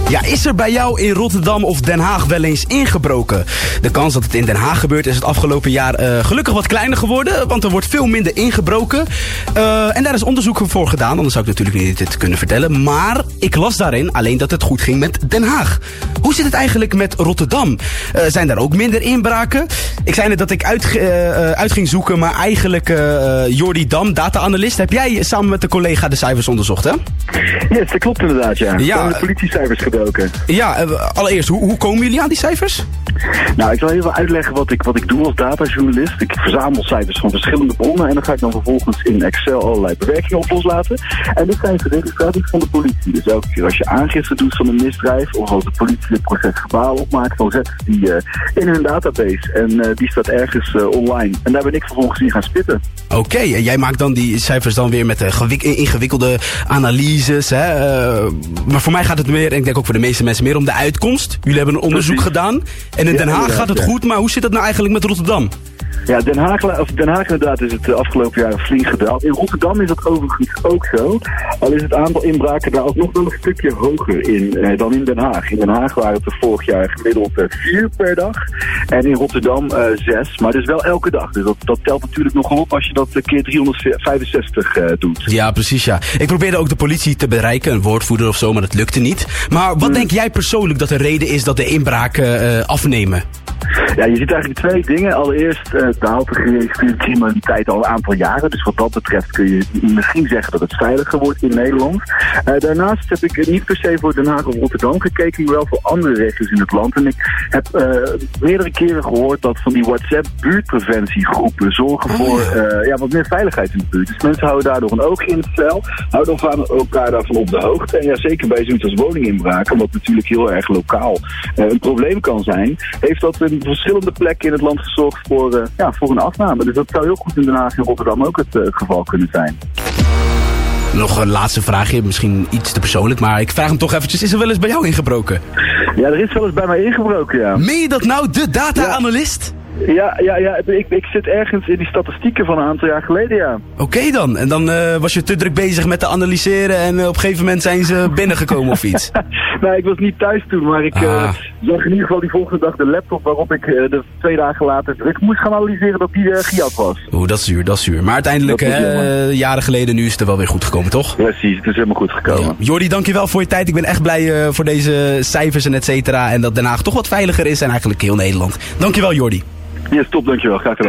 Ja, is er bij jou in Rotterdam of Den Haag wel eens ingebroken? De kans dat het in Den Haag gebeurt is het afgelopen jaar gelukkig wat kleiner geworden. Want er wordt veel minder ingebroken. En daar is onderzoek voor gedaan. Anders zou ik natuurlijk niet dit kunnen vertellen. Maar ik las daarin alleen dat het goed ging met Den Haag. Hoe zit het eigenlijk met Rotterdam? Zijn daar ook minder inbraken? Ik zei net dat ik uit ging zoeken. Maar eigenlijk Jordi Dam, data-analyst. Heb jij samen met de collega de cijfers onderzocht, hè? Yes, dat klopt inderdaad, ja. We hebben de politiecijfers gedoken. Ja, allereerst, hoe komen jullie aan die cijfers? Nou, ik zal even uitleggen wat ik doe als datajournalist. Ik verzamel cijfers van verschillende bronnen en dan ga ik dan vervolgens in Excel allerlei bewerkingen op loslaten. En dit zijn registraties van de politie. Dus elke keer als je aangifte doet van een misdrijf of als de politie het proces verbaal opmaakt, dan zetten ze die in hun database. En die staat ergens online. En daar ben ik vervolgens in gaan spitten. Oké, en jij maakt dan die cijfers dan weer met ingewikkelde analyses. Hè? Maar voor mij gaat het meer, en ik denk ook voor de meeste mensen, meer om de uitkomst. Jullie hebben een onderzoek gedaan. En in Den Haag gaat het goed, maar hoe zit het nou eigenlijk met Rotterdam? Ja, Den Haag inderdaad is het de afgelopen jaren flink gedaald. In Rotterdam is dat overigens ook zo. Al is het aantal inbraken daar ook nog wel een stukje hoger dan in Den Haag. In Den Haag waren het er vorig jaar gemiddeld 4 per dag. En in Rotterdam 6. Maar dus wel elke dag. Dus dat telt natuurlijk nogal op als je dat keer 365 doet. Ja, precies, ja. Ik probeerde ook de politie te bereiken, een woordvoerder of zo, maar dat lukte niet. Maar wat denk jij persoonlijk dat de reden is dat de inbraken afnemen? Ja, je ziet eigenlijk 2 dingen. Allereerst daalt de geregistreerde criminaliteit al een aantal jaren. Dus wat dat betreft kun je misschien zeggen dat het veiliger wordt in Nederland. Daarnaast heb ik niet per se voor Den Haag of Rotterdam gekeken, maar wel voor andere regio's in het land. En ik heb meerdere keren gehoord dat van die WhatsApp-buurtpreventiegroepen zorgen voor wat meer veiligheid in de buurt. Dus mensen houden daardoor een oogje in het zeil, houden elkaar daarvan op de hoogte. En ja, zeker bij zoiets als woninginbraken, wat natuurlijk heel erg lokaal een probleem kan zijn, heeft dat in verschillende plekken in het land gezorgd voor een afname. Dus dat zou heel goed in Den Haag en Rotterdam ook het geval kunnen zijn. Nog een laatste vraagje, misschien iets te persoonlijk, maar ik vraag hem toch eventjes, is er wel eens bij jou ingebroken? Ja, er is wel eens bij mij ingebroken, ja. Meen je dat nou, de data-analyst? Ja, ik zit ergens in die statistieken van een aantal jaar geleden, ja. Oké dan, en dan was je te druk bezig met te analyseren en op een gegeven moment zijn ze binnengekomen of iets? Nou, ik was niet thuis toen, maar ik zag in ieder geval die volgende dag de laptop waarop ik de 2 dagen later druk moest gaan analyseren dat die gejat was. Oeh, dat is zuur. Maar uiteindelijk, jaren geleden, nu is het er wel weer goed gekomen, toch? Precies, het is helemaal goed gekomen. Ja. Jordi, dankjewel voor je tijd. Ik ben echt blij voor deze cijfers en et cetera. En dat Den Haag toch wat veiliger is en eigenlijk heel Nederland. Dankjewel, Jordi. Yes, top, dankjewel. Graag gedaan.